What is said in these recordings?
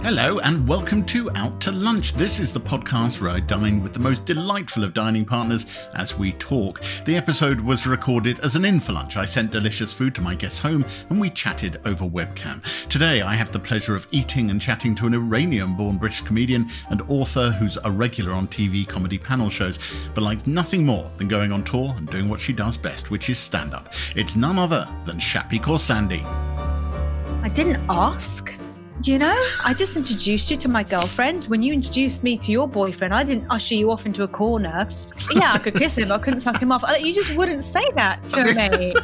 Hello and welcome to Out to Lunch. This is the podcast where I dine with the most delightful of dining partners as we talk. The episode was recorded as an in for lunch. I sent delicious food to my guests' home and we chatted over webcam. Today I have the pleasure of eating and chatting to an Iranian-born British comedian and author who's a regular on TV comedy panel shows, but likes nothing more than going on tour and doing what she does best, which is stand-up. It's none other than Shappi Khorsandi. I didn't ask. You know, I just introduced you to my girlfriend. When you introduced me to your boyfriend, I didn't usher you off into a corner. Yeah, I could kiss him. I couldn't suck him off. You just wouldn't say that to me.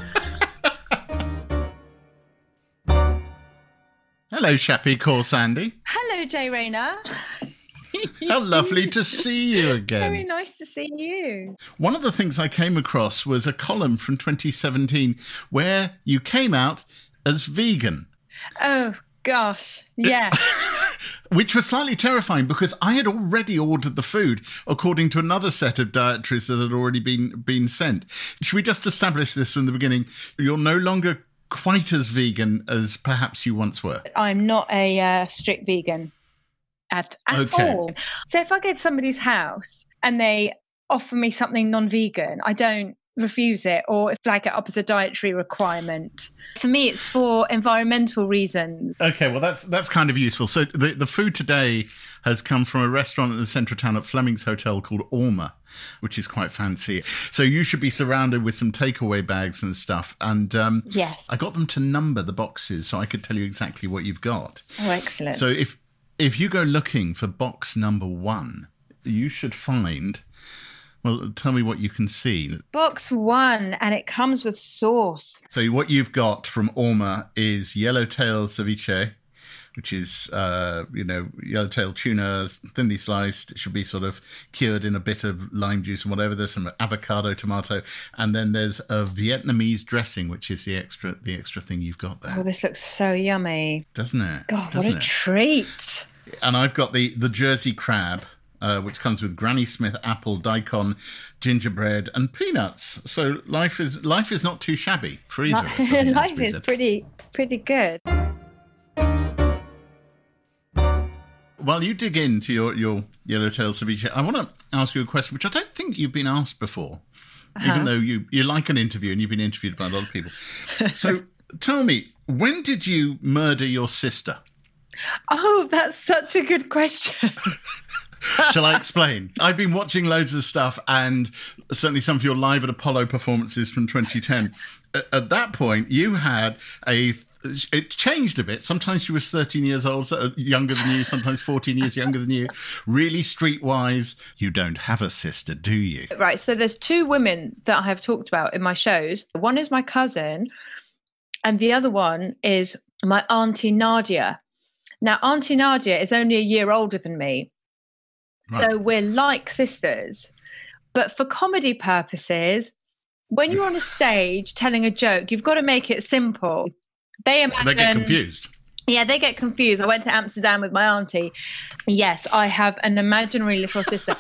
Hello, Shappi Khorsandi. Hello, Jay Rayner. How lovely to see you again. Very nice to see you. One of the things I came across was a column from 2017 where you came out as vegan. Oh, gosh, yeah. Which was slightly terrifying because I had already ordered the food according to another set of dietaries that had already been sent. Should we just establish this from the beginning? You're no longer quite as vegan as perhaps you once were. I'm not a strict vegan at all. So if I go to somebody's house and they offer me something non-vegan, I don't refuse it or flag it up as a dietary requirement. For me, it's for environmental reasons. Okay, well, that's kind of useful. So the food today has come from a restaurant in the centre of town at Fleming's Hotel called Orma, which is quite fancy. So you should be surrounded with some takeaway bags and stuff. And yes, I got them to number the boxes so I could tell you exactly what you've got. Oh, excellent. So if you go looking for box number 1, you should find... Well, tell me what you can see. Box 1, and it comes with sauce. So what you've got from Orma is yellowtail ceviche, which is, yellowtail tuna, thinly sliced. It should be sort of cured in a bit of lime juice and whatever. There's some avocado, tomato, and then there's a Vietnamese dressing, which is the extra thing you've got there. Oh, this looks so yummy. Doesn't it? God, what a treat. And I've got the Jersey crab, which comes with Granny Smith apple, daikon, gingerbread, and peanuts. So life is not too shabby for either of us. Life is pretty good. While you dig into your yellowtail ceviche, I want to ask you a question, which I don't think you've been asked before, even though you like an interview and you've been interviewed by a lot of people. So tell me, when did you murder your sister? Oh, that's such a good question. Shall I explain? I've been watching loads of stuff and certainly some of your Live at Apollo performances from 2010. At that point, you had it changed a bit. Sometimes she was 13 years old, so younger than you, sometimes 14 years younger than you. Really streetwise. You don't have a sister, do you? Right, so there's 2 women that I have talked about in my shows. One is my cousin and the other one is my Auntie Nadia. Now, Auntie Nadia is only a year older than me. Right. So we're like sisters. But for comedy purposes, when you're on a stage telling a joke, you've got to make it simple. They get confused. Yeah, they get confused. I went to Amsterdam with my auntie. Yes, I have an imaginary little sister.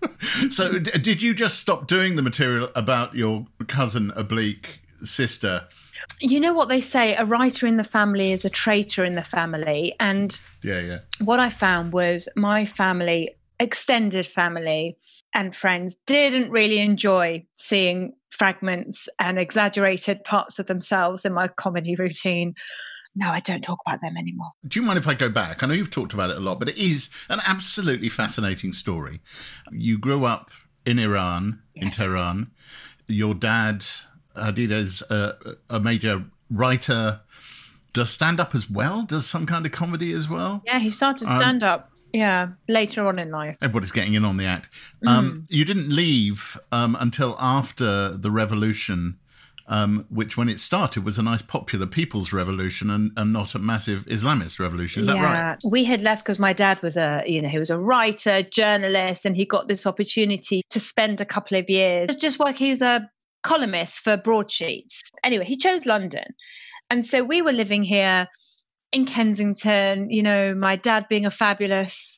So did you just stop doing the material about your cousin oblique sister? You know what they say, a writer in the family is a traitor in the family. And what I found was my family, extended family and friends, didn't really enjoy seeing fragments and exaggerated parts of themselves in my comedy routine. No, I don't talk about them anymore. Do you mind if I go back? I know you've talked about it a lot, but it is an absolutely fascinating story. You grew up in Iran, in Tehran. Your dad, Hadid, is a major writer, does stand-up as well? Does some kind of comedy as well? Yeah, he started stand-up. Yeah, later on in life. Everybody's getting in on the act. You didn't leave until after the revolution, which when it started was a nice popular people's revolution and not a massive Islamist revolution. Is that right? We had left because my dad was he was a writer, journalist, and he got this opportunity to spend a couple of years just working. He was a columnist for broadsheets. Anyway, he chose London. And so we were living here in Kensington, my dad being a fabulous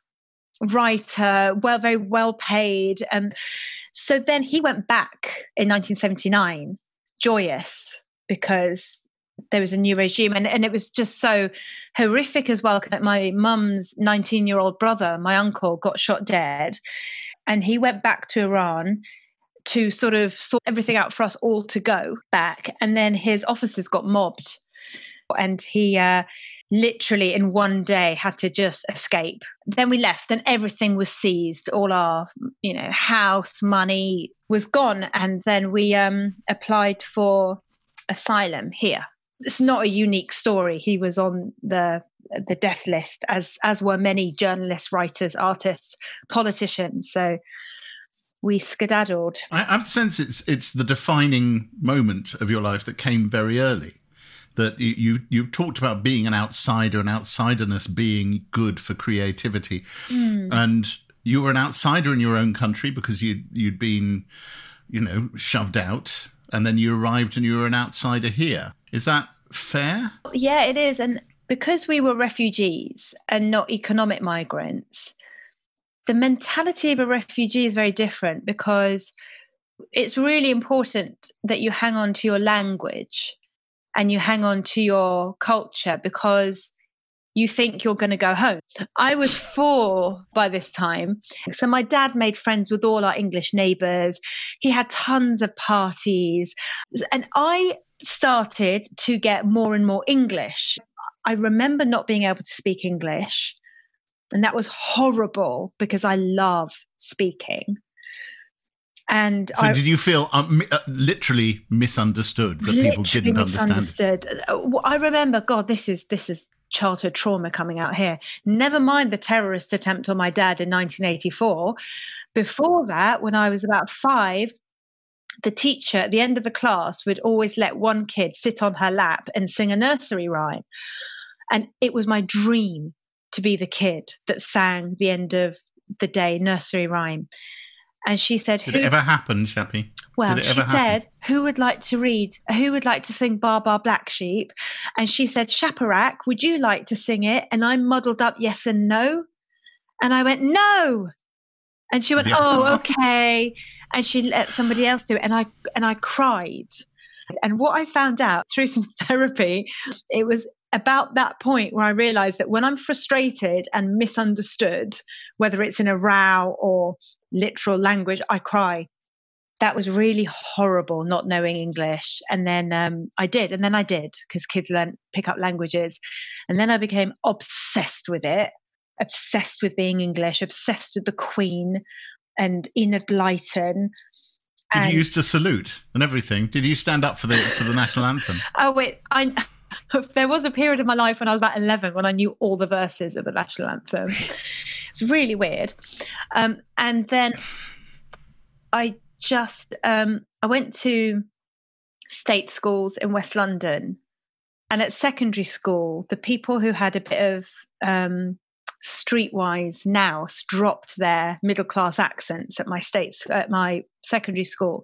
writer, very well paid. And so then he went back in 1979, joyous, because there was a new regime. And it was just so horrific as well, because my mum's 19-year-old brother, my uncle, got shot dead. And he went back to Iran to sort of sort everything out for us all to go back. And then his officers got mobbed. And he literally in one day had to just escape. Then we left and everything was seized. All our, house, money was gone. And then we applied for asylum here. It's not a unique story. He was on the death list, as were many journalists, writers, artists, politicians. So we skedaddled. I've sensed it's the defining moment of your life that came very early. That you talked about being an outsider and outsiderness being good for creativity. And you were an outsider in your own country because you'd been, shoved out, and then you arrived and you were an outsider here. Is that fair? Yeah, it is. And because we were refugees and not economic migrants, the mentality of a refugee is very different, because it's really important that you hang on to your language and you hang on to your culture, because you think you're going to go home. I was 4 by this time. So my dad made friends with all our English neighbours. He had tons of parties. And I started to get more and more English. I remember not being able to speak English. And that was horrible, because I love speaking. And so did you feel literally misunderstood, that people didn't understand? I remember, God, this is childhood trauma coming out here. Never mind the terrorist attempt on my dad in 1984. Before that, when I was about 5, the teacher at the end of the class would always let one kid sit on her lap and sing a nursery rhyme. And it was my dream to be the kid that sang the end of the day nursery rhyme. And she said, Did it ever happen, Shappi? Well, she said, who would like to sing Bar Bar Black Sheep? And she said, Shaparak, would you like to sing it? And I muddled up yes and no. And I went, no. And she went, oh, okay. And she let somebody else do it. And I cried. And what I found out through some therapy, it was about that point where I realized that when I'm frustrated and misunderstood, whether it's in a row or literal language, I cry. That was really horrible, not knowing English. And then I did, because kids pick up languages. And then I became obsessed with it, obsessed with being English, obsessed with the Queen and Enid Blyton. Did you used to salute and everything? Did you stand up for the national anthem? Oh, wait, there was a period of my life when I was about 11 when I knew all the verses of the national anthem. It's really weird. And then I went to state schools in West London. And at secondary school, the people who had a bit of streetwise nous dropped their middle class accents at my secondary school.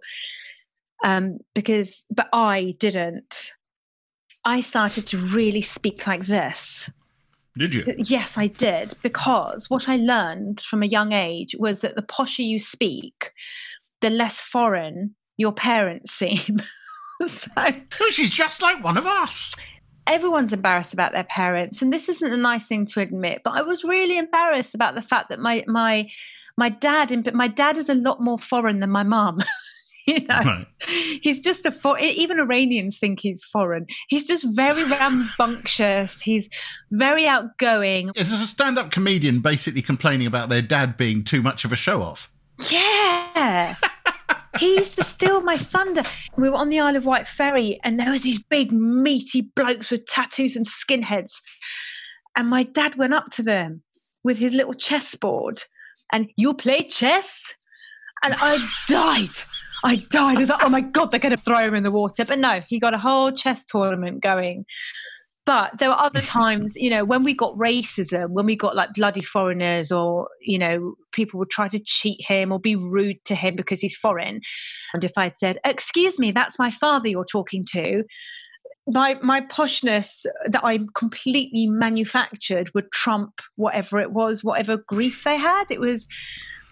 But I didn't. I started to really speak like this. Did you? Yes, I did. Because what I learned from a young age was that the posher you speak, the less foreign your parents seem. She's just like one of us. Everyone's embarrassed about their parents. And this isn't a nice thing to admit. But I was really embarrassed about the fact that my dad is a lot more foreign than my mum. Right. He's just even Iranians think he's foreign. He's just very rambunctious. He's very outgoing. Is this a stand-up comedian basically complaining about their dad being too much of a show-off? Yeah. He used to steal my thunder. We were on the Isle of Wight ferry and there was these big meaty blokes with tattoos and skinheads. And my dad went up to them with his little chessboard and, "You play chess?" And I died. I was like, oh my God, they're going to throw him in the water. But no, he got a whole chess tournament going. But there were other times, when we got racism, when we got like bloody foreigners or, people would try to cheat him or be rude to him because he's foreign. And if I'd said, "Excuse me, that's my father you're talking to," my poshness that I completely manufactured would trump whatever it was, whatever grief they had. It was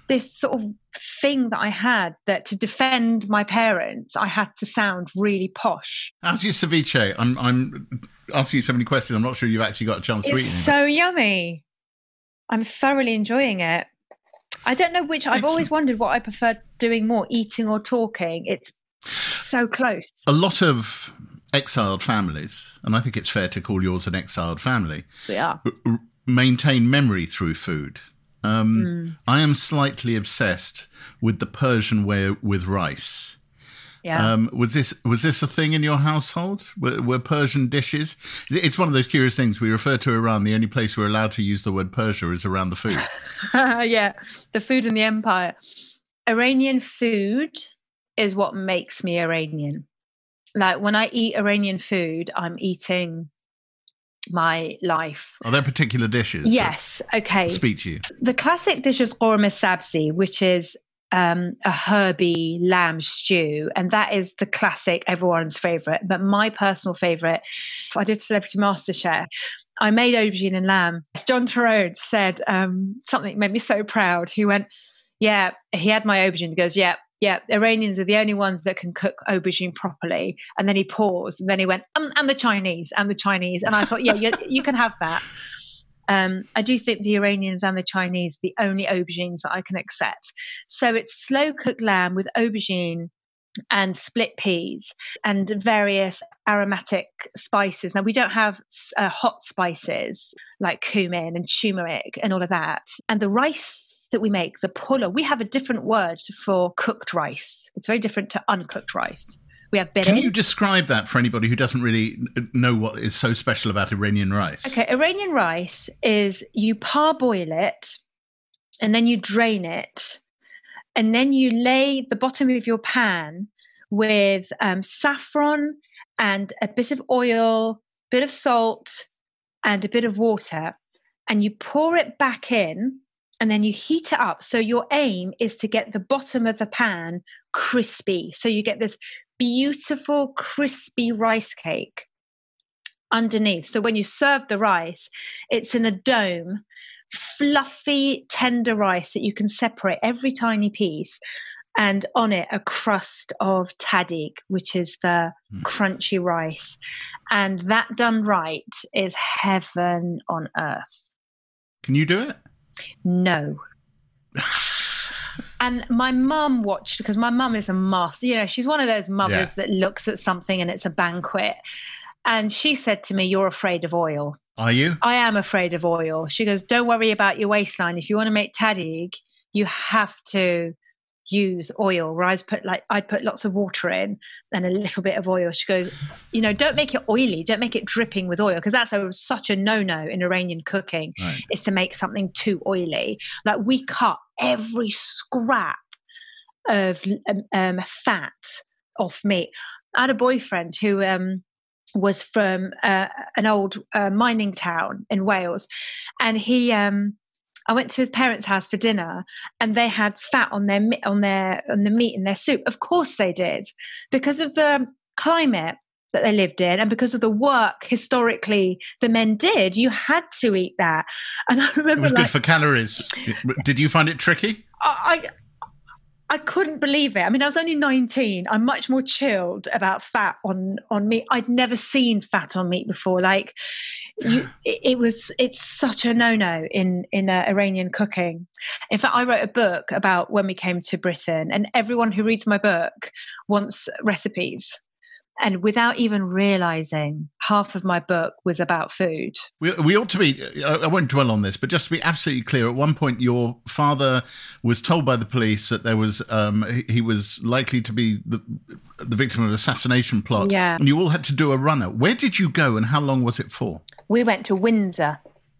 this sort of thing that I had, that to defend my parents, I had to sound really posh. How's your ceviche? I'm asking you so many questions. I'm not sure you've actually got a chance to eat it. It's so yummy. I'm thoroughly enjoying it. I don't know which. I've always wondered what I prefer doing more, eating or talking. It's so close. A lot of exiled families, and I think it's fair to call yours an exiled family, maintain memory through food. I am slightly obsessed with the Persian way with rice. Yeah. Was this a thing in your household? Were Persian dishes? It's one of those curious things. We refer to Iran. The only place we're allowed to use the word Persia is around the food. Yeah, the food in the empire. Iranian food is what makes me Iranian. Like when I eat Iranian food, I'm eating my life. Are there particular dishes? Yes. Okay. Speak to you. The classic dish is korma sabzi, which is a herby lamb stew, and that is the classic, everyone's favorite. But my personal favorite, I did Celebrity MasterChef. I made aubergine and lamb. John Turone said something that made me so proud. He went, yeah, he had my aubergine. He goes, yeah, Iranians are the only ones that can cook aubergine properly. And then he paused, and then he went, and the Chinese. And I thought, yeah, you can have that. I do think the Iranians and the Chinese, the only aubergines that I can accept. So it's slow cooked lamb with aubergine and split peas and various aromatic spices. Now, we don't have hot spices like cumin and turmeric and all of that. And the rice that we make, the pulao, we have a different word for cooked rice. It's very different to uncooked rice. We have birin. Can you describe that for anybody who doesn't really know what is so special about Iranian rice? Okay, Iranian rice is you parboil it and then you drain it, and then you lay the bottom of your pan with saffron and a bit of oil, bit of salt and a bit of water, and you pour it back in. And then you heat it up. So your aim is to get the bottom of the pan crispy. So you get this beautiful, crispy rice cake underneath. So when you serve the rice, it's in a dome, fluffy, tender rice that you can separate every tiny piece. And on it, a crust of tahdig, which is the crunchy rice. And that done right is heaven on earth. Can you do it? No. And my mum watched, because my mum is a master. You know, she's one of those mothers that looks at something and it's a banquet. And she said to me, "You're afraid of oil." Are you? I am afraid of oil. She goes, "Don't worry about your waistline. If you want to make tahdig, you have to use oil." Where I'd put lots of water in and a little bit of oil. She goes, "You know, don't make it oily. Don't make it dripping with oil, because that's such a no-no in Iranian cooking, is to make something too oily." Like, we cut every scrap of fat off meat. I had a boyfriend who was from an old mining town in Wales, and he I went to his parents' house for dinner, and they had fat on the meat in their soup. Of course they did, because of the climate that they lived in and because of the work historically the men did. You had to eat that. And I remember it was good for calories. Did you find it tricky? I couldn't believe it. I mean, I was only 19. I'm much more chilled about fat on meat. I'd never seen fat on meat before. Like, it's such a no-no in Iranian cooking. In fact, I wrote a book about when we came to Britain, and everyone who reads my book wants recipes. And without even realizing, half of my book was about food. We ought to be, I won't dwell on this, but just to be absolutely clear, at one point your father was told by the police that there was, he was likely to be the victim of an assassination plot. Yeah. And you all had to do a runner. Where did you go and how long was it for? We went to Windsor.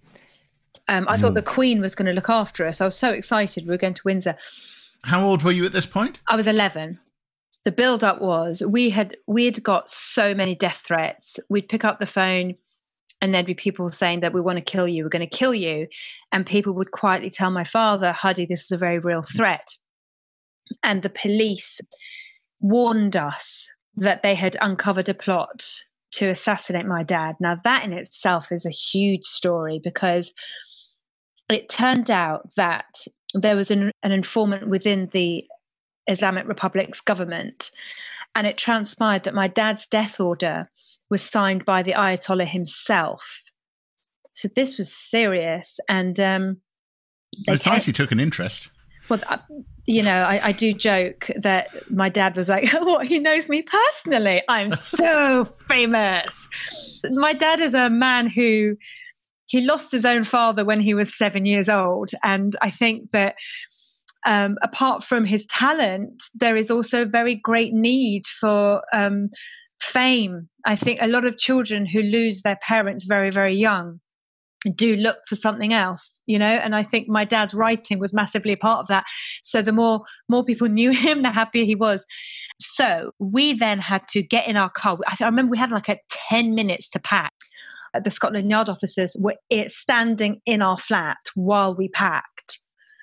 I thought the Queen was going to look after us. I was so excited we were going to Windsor. How old were you at this point? I was 11. The build-up was we had got so many death threats. We'd pick up the phone and there'd be people saying that we want to kill you, we're going to kill you. And people would quietly tell my father, "Hadi, this is a very real threat." And the police warned us that they had uncovered a plot to assassinate my dad. Now, that in itself is a huge story, because it turned out that there was an informant within the Islamic Republic's government, and it transpired that my dad's death order was signed by the Ayatollah himself. So this was serious, and it's nice he took an interest. Well, I do joke that my dad was like, "What? He knows me personally? I'm so famous." My dad is a man who he lost his own father when he was 7 years old, and I think that apart from his talent, there is also a very great need for fame. I think a lot of children who lose their parents very, very young do look for something else, and I think my dad's writing was massively a part of that. So the more people knew him, the happier he was. So we then had to get in our car. I remember we had like 10 minutes to pack. The Scotland Yard officers were standing in our flat while we packed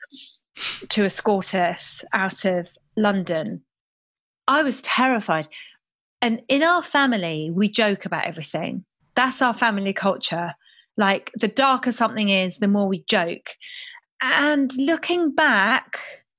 to escort us out of London. I was terrified. And in our family, we joke about everything. That's our family culture. Like, the darker something is, the more we joke. And looking back,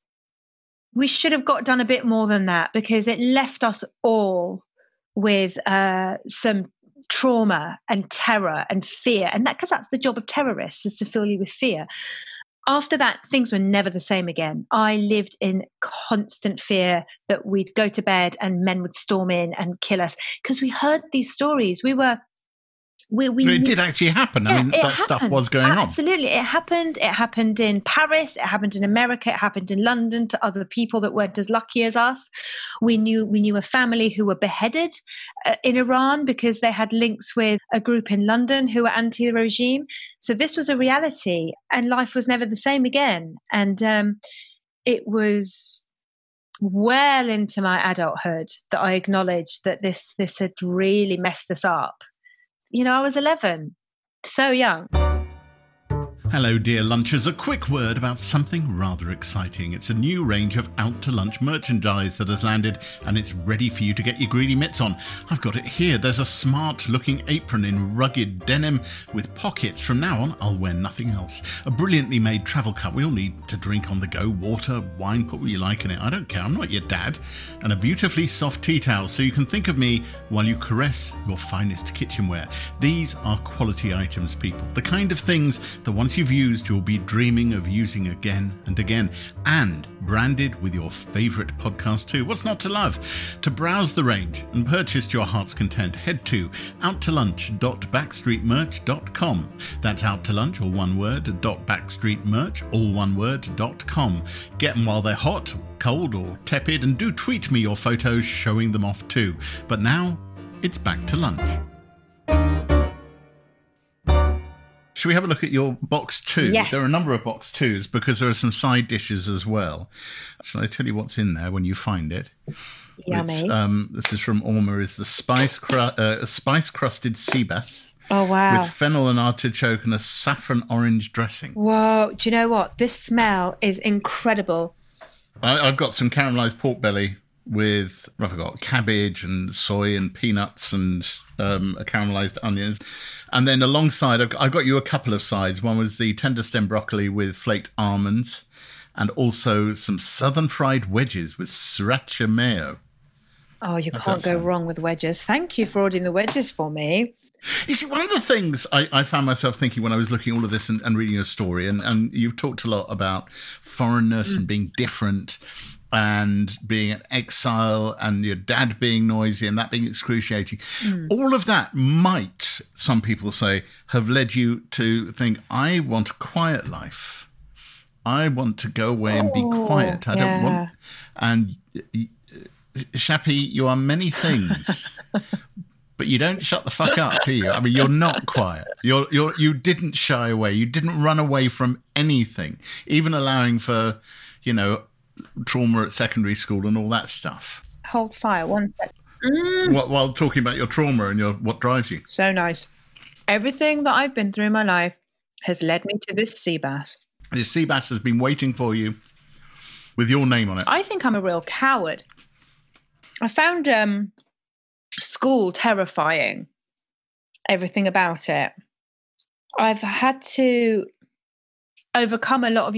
we should have done a bit more than that, because it left us all with some trauma and terror and fear. And because that's the job of terrorists, is to fill you with fear. After that, things were never the same again. I lived in constant fear that we'd go to bed and men would storm in and kill us, because we heard these stories. But it did actually happen. Yeah, I mean, that happened. stuff was going on. Absolutely. It happened. It happened in Paris. It happened in America. It happened in London to other people that weren't as lucky as us. We knew a family who were beheaded in Iran because they had links with a group in London who were anti-regime. So this was a reality, and life was never the same again. And it was well into my adulthood that I acknowledged that this had really messed us up. I was 11, so young. Hello, dear lunchers. A quick word about something rather exciting. It's a new range of Out to Lunch merchandise that has landed, and it's ready for you to get your greedy mitts on. I've got it here. There's a smart-looking apron in rugged denim with pockets. From now on, I'll wear nothing else. A brilliantly made travel cup. We all need to drink on the go. Water, wine, put what you like in it. I don't care. I'm not your dad. And a beautifully soft tea towel, so you can think of me while you caress your finest kitchenware. These are quality items, people. The kind of things that once you've used, you'll be dreaming of using again and again, and branded with your favourite podcast too. What's not to love? To browse the range and purchase to your heart's content, head to outtolunch.backstreetmerch.com. That's outtolunch, all one word, .backstreetmerch, all one word, .com. Get them while they're hot, cold or tepid, and do tweet me your photos showing them off too. But now, it's back to lunch. Should we have a look at your box 2? Yes. There are a number of box 2s because there are some side dishes as well. Shall I tell you what's in there when you find it? Yummy. This is from Orma. Is the spice-crusted sea bass. Oh, wow. With fennel and artichoke and a saffron orange dressing. Whoa. Do you know what? This smell is incredible. I've got some caramelised pork belly with, I forgot, cabbage and soy and peanuts and caramelised onions. And then alongside, I've got you a couple of sides. One was the tender stem broccoli with flaked almonds, and also some southern fried wedges with sriracha mayo. Oh, you can't go wrong with wedges. Thank you for ordering the wedges for me. You see, one of the things I found myself thinking when I was looking at all of this and reading your story, and you've talked a lot about foreignness and being different and being in exile and your dad being noisy and that being excruciating. All of that might, some people say, have led you to think, I want a quiet life. I want to go away and be quiet. I don't want... And Shappy, you are many things, but you don't shut the fuck up, do you? I mean, you're not quiet. You didn't shy away. You didn't run away from anything, even allowing for, trauma at secondary school and all that stuff. Hold fire, one sec. While talking about your trauma and what drives you. So nice. Everything that I've been through in my life has led me to this sea bass. This sea bass has been waiting for you with your name on it. I think I'm a real coward. I found school terrifying. Everything about it. I've had to overcome a lot of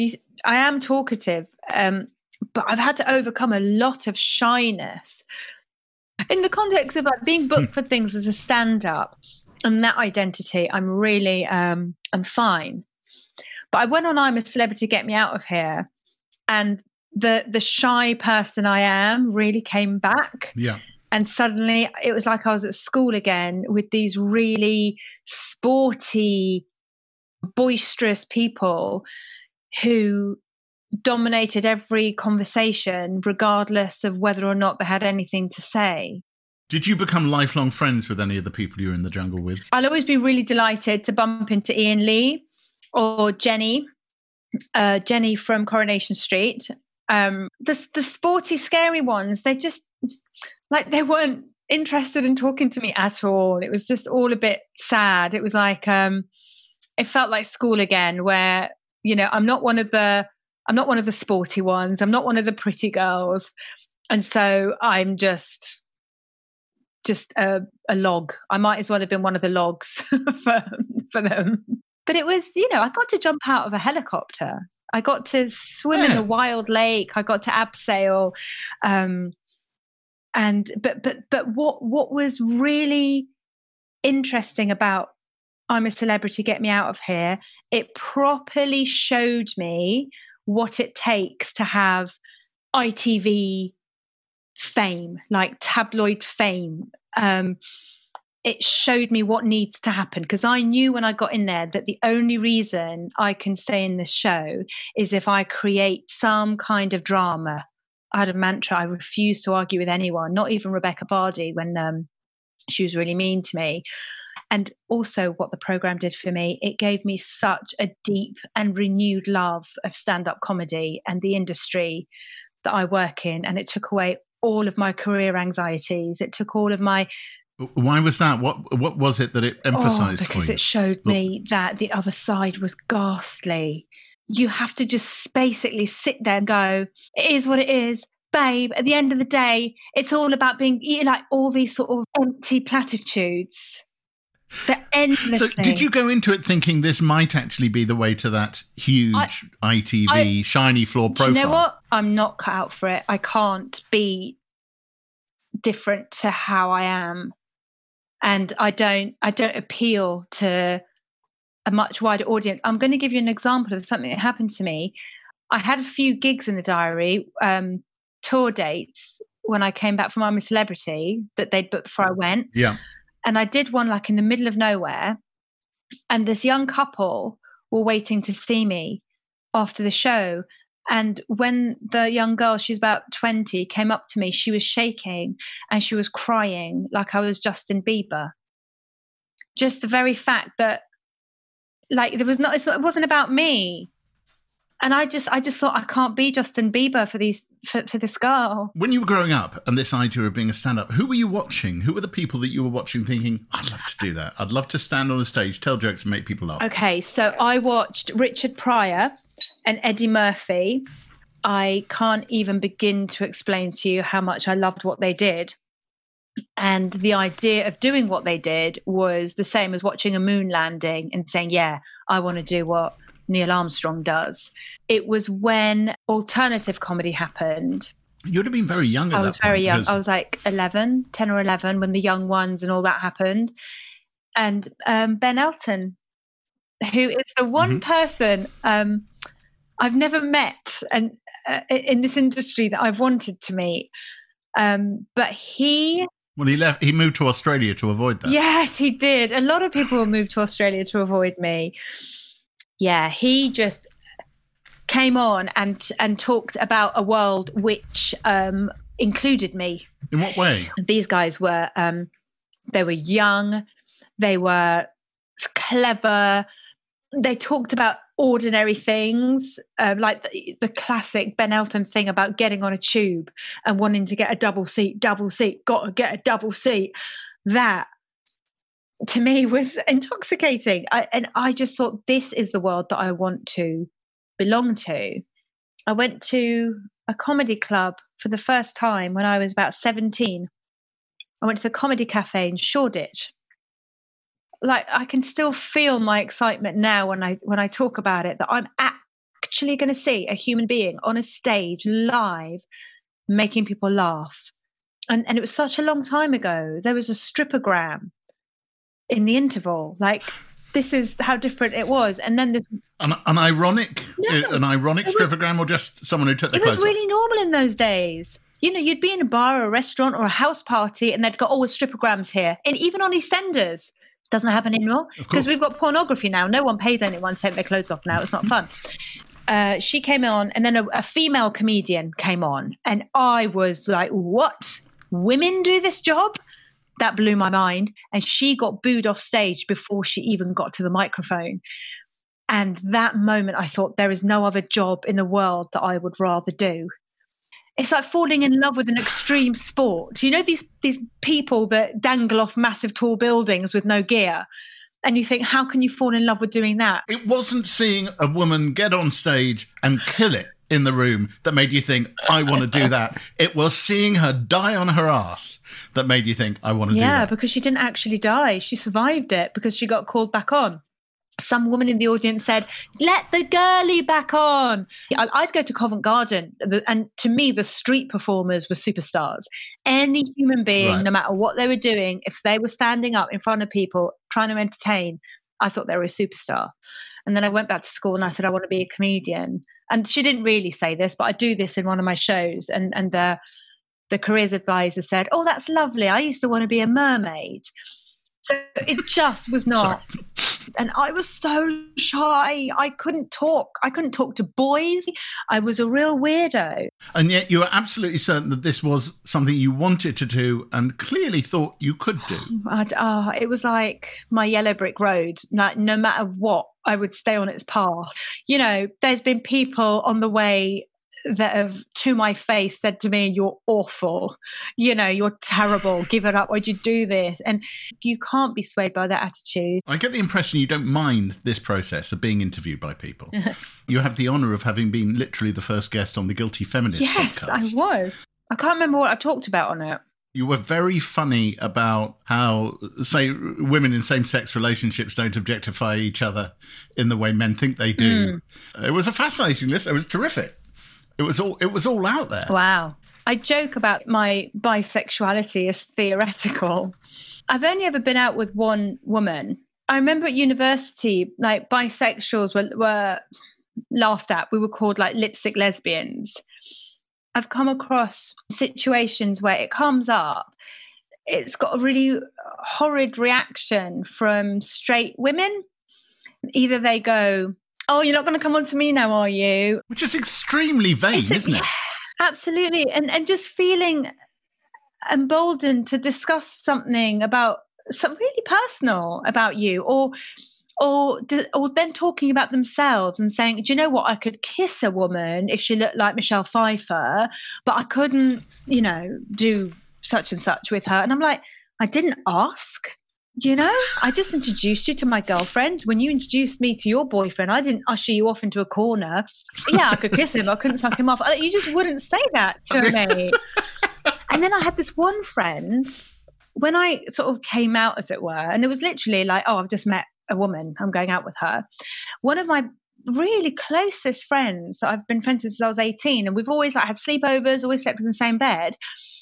I am talkative, but I've had to overcome a lot of shyness in the context of like being booked for things as a stand-up, and that identity. I'm really, I'm fine. But I went on I'm a Celebrity, Get Me Out of Here, and the shy person I am really came back. Yeah. And suddenly it was like I was at school again with these really sporty, boisterous people who dominated every conversation, regardless of whether or not they had anything to say. Did you become lifelong friends with any of the people you were in the jungle with? I'll always be really delighted to bump into Ian Lee or Jenny from Coronation Street. The sporty, scary ones, they just, like, they weren't interested in talking to me at all. It was just all a bit sad. It was like, it felt like school again, where, you know, I'm not one of the sporty ones. I'm not one of the pretty girls. And so I'm just a log. I might as well have been one of the logs for them. But it was, you know, I got to jump out of a helicopter. I got to swim in a wild lake. I got to abseil. But what was really interesting about I'm a Celebrity, Get Me Out of Here, it properly showed me what it takes to have ITV fame, like tabloid fame. It showed me what needs to happen, because I knew when I got in there that the only reason I can stay in this show is if I create some kind of drama. I had a mantra: I refuse to argue with anyone, not even Rebecca Vardy when she was really mean to me. And also what the programme did for me, it gave me such a deep and renewed love of stand-up comedy and the industry that I work in. And it took away all of my career anxieties. It took all of my... Why was that? What was it that it emphasised for you? Because it showed me that the other side was ghastly. You have to just basically sit there and go, it is what it is. Babe, at the end of the day, it's all about being like all these sort of empty platitudes. They're endlessly. So did you go into it thinking this might actually be the way to that huge ITV shiny floor profile? Do you know what? I'm not cut out for it. I can't be different to how I am. And I don't appeal to a much wider audience. I'm going to give you an example of something that happened to me. I had a few gigs in the diary, tour dates, when I came back from I'm a Celebrity that they'd booked before I went. Yeah. And I did one like in the middle of nowhere. And this young couple were waiting to see me after the show. And when the young girl, she's about 20, came up to me, she was shaking and she was crying like I was Justin Bieber. Just the very fact that, like, it wasn't about me. And I just thought, I can't be Justin Bieber for this girl. When you were growing up and this idea of being a stand-up, who were you watching? Who were the people that you were watching thinking, I'd love to do that. I'd love to stand on a stage, tell jokes and make people laugh. Okay, so I watched Richard Pryor and Eddie Murphy. I can't even begin to explain to you how much I loved what they did. And the idea of doing what they did was the same as watching a moon landing and saying, yeah, I want to do what Neil Armstrong does. It was when alternative comedy happened. You'd have been very young at that point. I was very young. I was like 10 or 11 when the Young Ones and all that happened. And Ben Elton, who is the one person I've never met and in this industry that I've wanted to meet. But he moved to Australia to avoid that. Yes, he did. A lot of people moved to Australia to avoid me. Yeah, he just came on and talked about a world which included me. In what way? These guys were, they were young, they were clever, they talked about ordinary things, like the classic Ben Elton thing about getting on a tube and wanting to get a double seat, got to get a double seat. That, to me, was intoxicating. I just thought, this is the world that I want to belong to. I went to a comedy club for the first time when I was about 17. I went to the Comedy Cafe in Shoreditch. Like, I can still feel my excitement now when I talk about it, that I'm actually going to see a human being on a stage live making people laugh. And it was such a long time ago. There was a strippogram in the interval. Like, this is how different it was. And then this an ironic strippogram, or just someone who took their clothes off? It was really normal in those days. You know, you'd be in a bar or a restaurant or a house party and they'd got all the stripograms here. And even on EastEnders, doesn't happen anymore because we've got pornography now. No one pays anyone to take their clothes off now. It's not fun. She came on, and then a female comedian came on, and I was like, what? Women do this job? That blew my mind. And she got booed off stage before she even got to the microphone. And that moment, I thought, there is no other job in the world that I would rather do. It's like falling in love with an extreme sport. You know, these people that dangle off massive tall buildings with no gear. And you think, how can you fall in love with doing that? It wasn't seeing a woman get on stage and kill it in the room that made you think, I want to do that. It was seeing her die on her ass that made you think, I want to do that. Yeah, because she didn't actually die. She survived it because she got called back on. Some woman in the audience said, let the girlie back on. I'd go to Covent Garden, and to me, the street performers were superstars. Any human being, no matter what they were doing, if they were standing up in front of people trying to entertain, I thought they were a superstar. And then I went back to school and I said, I want to be a comedian. And she didn't really say this, but I do this in one of my shows. And the careers advisor said, oh, that's lovely. I used to want to be a mermaid. So it just was not. And I was so shy. I couldn't talk. I couldn't talk to boys. I was a real weirdo. And yet you were absolutely certain that this was something you wanted to do and clearly thought you could do. It was like my yellow brick road. Like, no matter what, I would stay on its path. You know, there's been people on the way that have, to my face, said to me, you're awful, you know, you're terrible, give it up, why'd you do this? And you can't be swayed by that attitude. I get the impression you don't mind this process of being interviewed by people. You have the honour of having been literally the first guest on the Guilty Feminist podcast. Yes, I was. I can't remember what I talked about on it. You were very funny about how, say, women in same-sex relationships don't objectify each other in the way men think they do. It was a fascinating list. It was terrific. It was all out there. Wow. I joke about my bisexuality as theoretical. I've only ever been out with one woman. I remember at university, like, bisexuals were laughed at. We were called like lipstick lesbians. I've come across situations where it comes up. It's got a really horrid reaction from straight women. Either they go, oh, you're not going to come on to me now, are you? Which is extremely vain, isn't it? Absolutely. And just feeling emboldened to discuss something really personal about you, or then talking about themselves and saying, do you know what? I could kiss a woman if she looked like Michelle Pfeiffer, but I couldn't, you know, do such and such with her. And I'm like, I didn't ask. You know, I just introduced you to my girlfriend. When you introduced me to your boyfriend, I didn't usher you off into a corner. Yeah, I could kiss him. I couldn't suck him off. You just wouldn't say that to me. And then I had this one friend, when I sort of came out, as it were, and it was literally like, oh, I've just met a woman. I'm going out with her. One of my really closest friends that I've been friends with since I was 18, and we've always like had sleepovers, always slept in the same bed.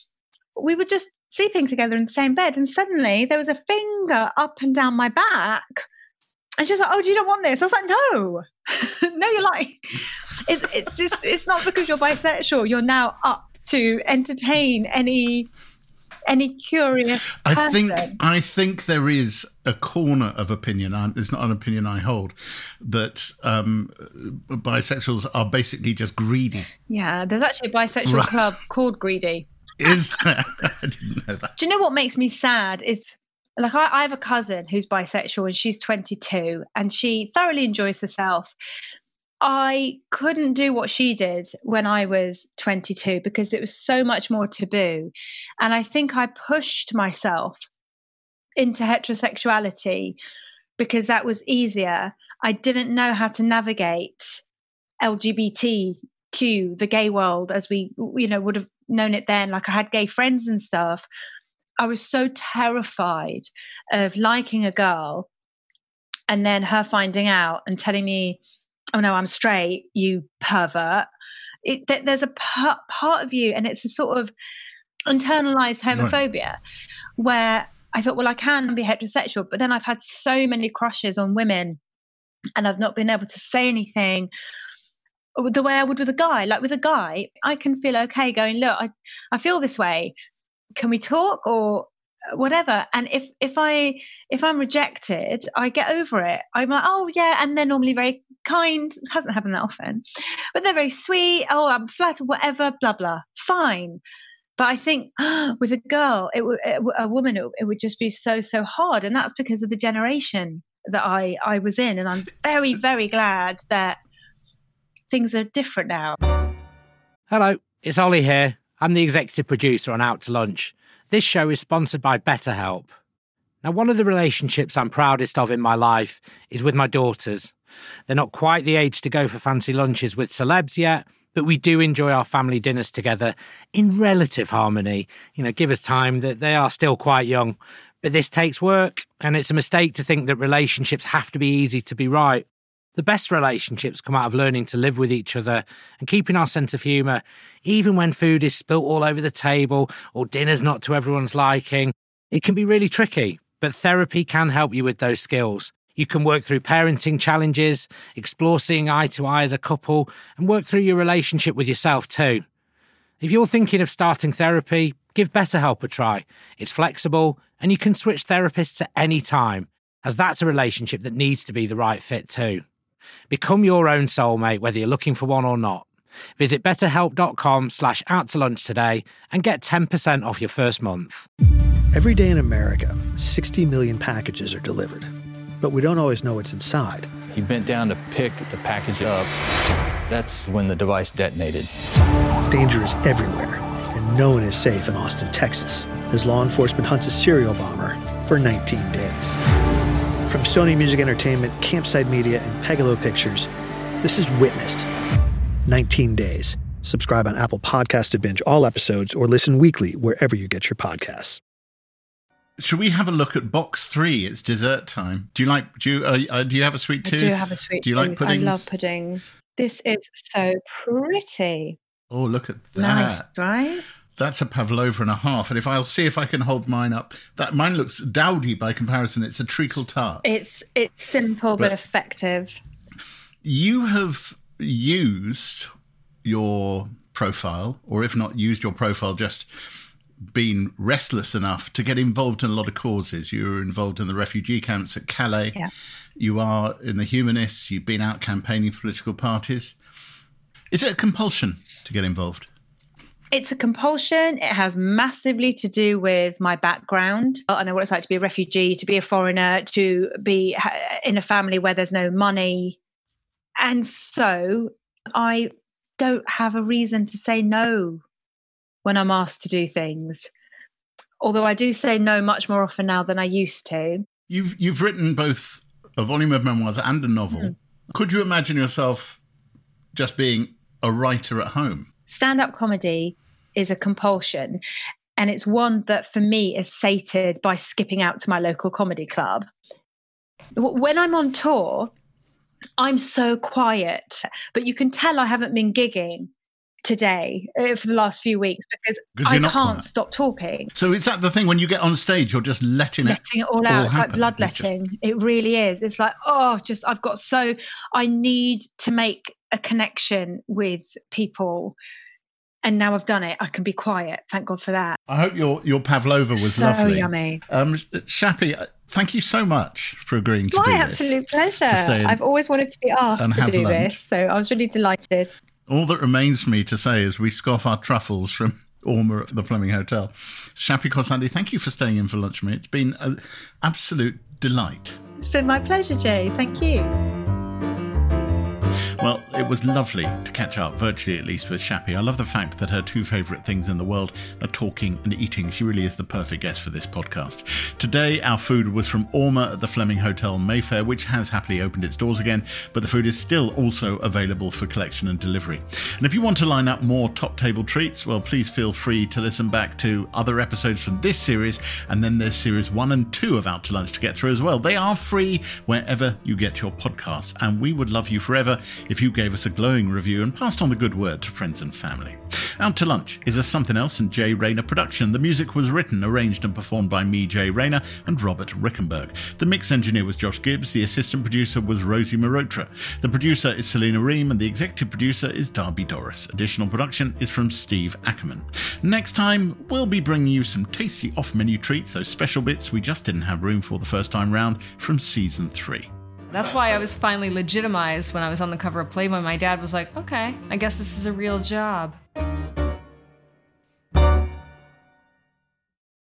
We were just sleeping together in the same bed, and suddenly there was a finger up and down my back, and she's like, oh, do you not want this? I was like, no. No, you're like, it's not because you're bisexual, you're now up to entertain any curious person. I think there is a corner of opinion, it's not an opinion I hold, that bisexuals are basically just greedy. Yeah, there's actually a bisexual club called Greedy. Is there? I didn't know that. Do you know what makes me sad is, like, I have a cousin who's bisexual and she's 22 and she thoroughly enjoys herself. I couldn't do what she did when I was 22 because it was so much more taboo. And I think I pushed myself into heterosexuality because that was easier. I didn't know how to navigate LGBTQ, the gay world, as we, you know, would have known it then. Like, I had gay friends and stuff. I was so terrified of liking a girl and then her finding out and telling me oh no, I'm straight, you pervert. There's a part of you, and it's a sort of internalized homophobia, where I thought, well, I can be heterosexual, but then I've had so many crushes on women and I've not been able to say anything the way I would with a guy. Like with a guy, I can feel okay going, look, I feel this way. Can we talk or whatever? And if I'm rejected, I get over it. I'm like, oh yeah, and they're normally very kind. It hasn't happened that often, but they're very sweet. Oh, I'm flattered, whatever, blah blah. Fine. But I think with a girl, a woman, it would just be so hard, and that's because of the generation that I was in. And I'm very, very glad that things are different now. Hello, it's Ollie here. I'm the executive producer on Out to Lunch. This show is sponsored by BetterHelp. Now, one of the relationships I'm proudest of in my life is with my daughters. They're not quite the age to go for fancy lunches with celebs yet, but we do enjoy our family dinners together in relative harmony. Give us time that they are still quite young. But this takes work, and it's a mistake to think that relationships have to be easy to be right. The best relationships come out of learning to live with each other and keeping our sense of humour, even when food is spilt all over the table or dinner's not to everyone's liking. It can be really tricky, but therapy can help you with those skills. You can work through parenting challenges, explore seeing eye to eye as a couple, and work through your relationship with yourself too. If you're thinking of starting therapy, give BetterHelp a try. It's flexible, and you can switch therapists at any time, as that's a relationship that needs to be the right fit too. Become your own soulmate, whether you're looking for one or not. Visit betterhelp.com/outtolunch today and get 10% off your first month. Every day in America, 60 million packages are delivered, but we don't always know what's inside. He bent down to pick the package up. That's when the device detonated. Danger is everywhere, and no one is safe in Austin, Texas, as law enforcement hunts a serial bomber for 19 days. From Sony Music Entertainment, Campside Media, and Pegalo Pictures, this is Witnessed. 19 Days. Subscribe on Apple Podcasts to binge all episodes or listen weekly wherever you get your podcasts. Should we have a look at box 3? It's dessert time. Do you have a sweet tooth? I do have a sweet tooth. Do you like puddings? I love puddings. This is so pretty. Oh, look at that. Nice, right? That's a pavlova and a half. And I'll see if I can hold mine up. Mine looks dowdy by comparison. It's a treacle tart. It's simple but effective. You have used your profile, or if not used your profile, just been restless enough to get involved in a lot of causes. You were involved in the refugee camps at Calais. Yeah. You are in the Humanists. You've been out campaigning for political parties. Is it a compulsion to get involved? It's a compulsion. It has massively to do with my background. I know what it's like to be a refugee, to be a foreigner, to be in a family where there's no money. And so I don't have a reason to say no when I'm asked to do things. Although I do say no much more often now than I used to. You've written both a volume of memoirs and a novel. Mm. Could you imagine yourself just being a writer at home? Stand-up comedy is a compulsion, and it's one that for me is sated by skipping out to my local comedy club. When I'm on tour, I'm so quiet, but you can tell I haven't been gigging today for the last few weeks because I can't stop talking. So is that the thing, when you get on stage, you're just letting it all out? It's happen. Like bloodletting. It really is. It's like, I need to make a connection with people. And now I've done it, I can be quiet. Thank God for that. I hope your pavlova was so lovely. So yummy. Shappy, thank you so much for agreeing to do this. My absolute pleasure. I've always wanted to be asked to do this, so I was really delighted. All that remains for me to say is we scoff our truffles from Orma at the Fleming Hotel. Shappy Khorsandi, thank you for staying in for lunch, mate. It's been an absolute delight. It's been my pleasure, Jay. Thank you. Well, it was lovely to catch up, virtually at least, with Shappy. I love the fact that her two favourite things in the world are talking and eating. She really is the perfect guest for this podcast. Today, our food was from Orma at the Fleming Hotel Mayfair, which has happily opened its doors again, but the food is still also available for collection and delivery. And if you want to line up more top table treats, well, please feel free to listen back to other episodes from this series, and then there's series 1 and 2 of Out to Lunch to get through as well. They are free wherever you get your podcasts, and we would love you forever if you gave us a glowing review and passed on the good word to friends and family. Out to Lunch is a Something Else and Jay Rayner production. The music was written, arranged and performed by me, Jay Rayner, and Robert Rickenberg. The mix engineer was Josh Gibbs, the assistant producer was Rosie Marotra, the producer is Selena Ream, and the executive producer is Darby Doris. Additional production is from Steve Ackerman. Next time, we'll be bringing you some tasty off-menu treats, those special bits we just didn't have room for the first time round from season 3. That's why I was finally legitimized when I was on the cover of Playboy. My dad was like, okay, I guess this is a real job.